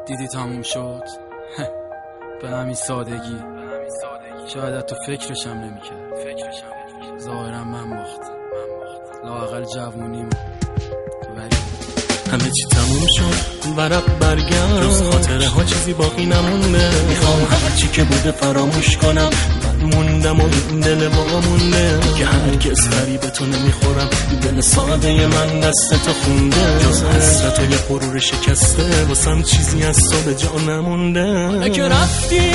دیدی تموم شد. به همین سادگی. شاید تو فکرشم نمی‌کرد. ظاهرا من باختم. لااقل جوونیم ولی همه چی تموم شد، ورق برگرد، جز خاطره ها چیزی باقی نمونده. میخوام هر چی که بوده فراموش کنم، من موندم و این دل با مونده که هرگز فریب تو نمیخورم. دل ساده من دست تو خونده، جز حسرت و یه غرور شکسته، واسم چیزی از تو به جا نمونده. حالا که رفتی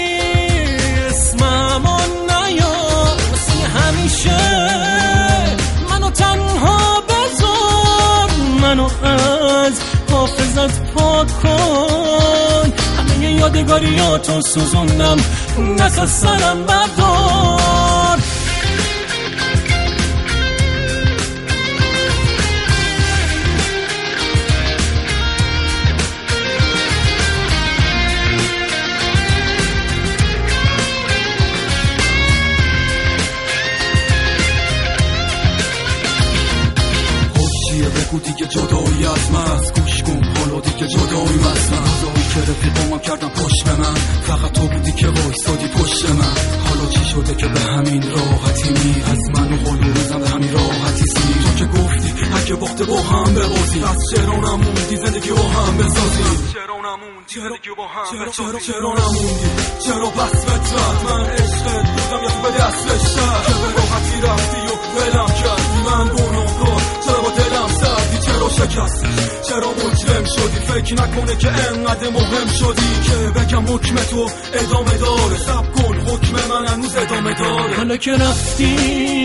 اسممو نیار، واسه همیشه منو تنها بذار، منو از حافظت پاک کن. همه یادگاریاتو سوزوندم، دست از سرم بردار. بگو دیگه جدایی از من، گوش کن حالا دیگه جدایی از من. جدایی که رفیقامم کردم پشت به من، فقط تو بودی که وایسادی پشت من. حالا چی شده که به همین راحتی می از من و حال روزم به همین راحتی سی. تو که گفتی اگه وقت با هم ببازی، پس چرا نموندی زندگی با هم بسازی؟ چرا نموندی؟ چرا بس بترد من عشقت بودم یا تو به دستش شد که به راحتی رفتی و ولم کردی؟ من گناهکار چرا با دلم سردی؟ چرا شکستی؟ چرا مجرم شدی؟ فکر نکنه که انقدر مهم شدی که بگم حکم تو ادامه داره. صبر کن حکم من هنوز ادامه داره. حالا که رفتی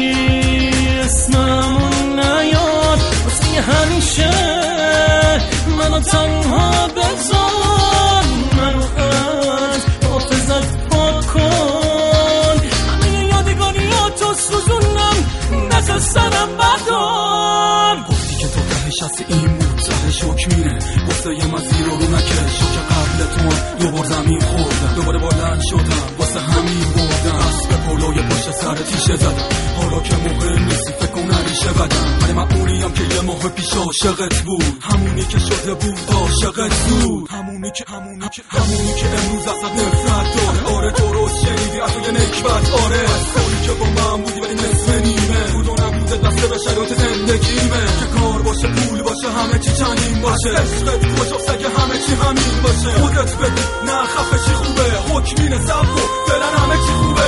اسممو نیار، واسه همیشه منو تنها بذار، منو از حافظت پاک کن. همه یادگاریاتو سوزوندم، دست از سرم بردار. گفتی که تو تهش هستی این بود، تهش حکمینه گفته یه من زیر رو نکش. که قبل تو دوبار زمین خوردم، دوباره بلند شدم، واسه همین بردم. اسب پلوی پشت سر تیشه زدم، حالا که مهم نیستی فکر کن نریشه بدم. ولی من اونیم که یه ماه پیش عاشقت بود، همونی که شده بود عاشقت زود، همونی که امروز ازت نفرت داره. آره درست شنیدی، از تو یه نکبت. آره از کاری که با من بودی ولی نصف نیمه بود و نبوده بسته به شرایط زندگیمه. که کار باشه پول باشه همه چی چنین باشه، عشقت کجاست اگه همه چی همین باشه؟ خودت بگی نه خفه چی خوبه، حکمینه سب کن فعلا همه چی خوبه.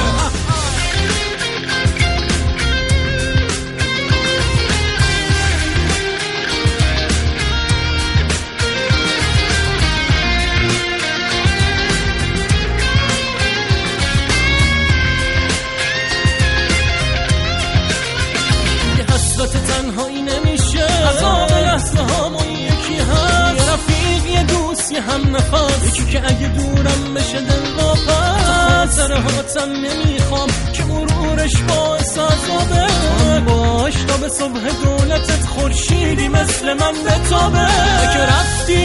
تنهایی نمیشه، عذاب لحظه هامون یکی هست. یه رفیق یه دوست یه هم نفس، یکی که اگه دورم بشه دل واپس. خاطره هاتم نمیخوام که مرورش باعث عذابه. باش تا به صبح دولتت خورشیدی مثل من بتابه. که رفتی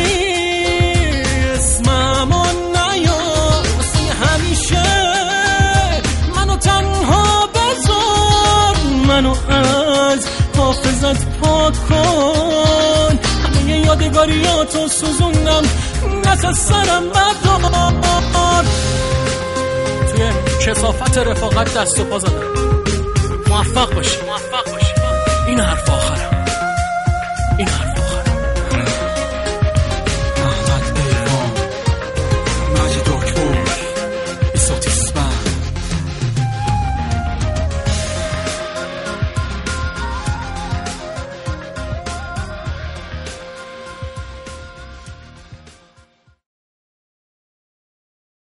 اسممو نیار، واسه همیشه منو تنها بذار، منو از حافظت پاک کن. همه یادگاریاتو سوزوندم، دست از سرم بردار. توی کثافت رفاقت دست و پا زدم. موفق باشی این حرفا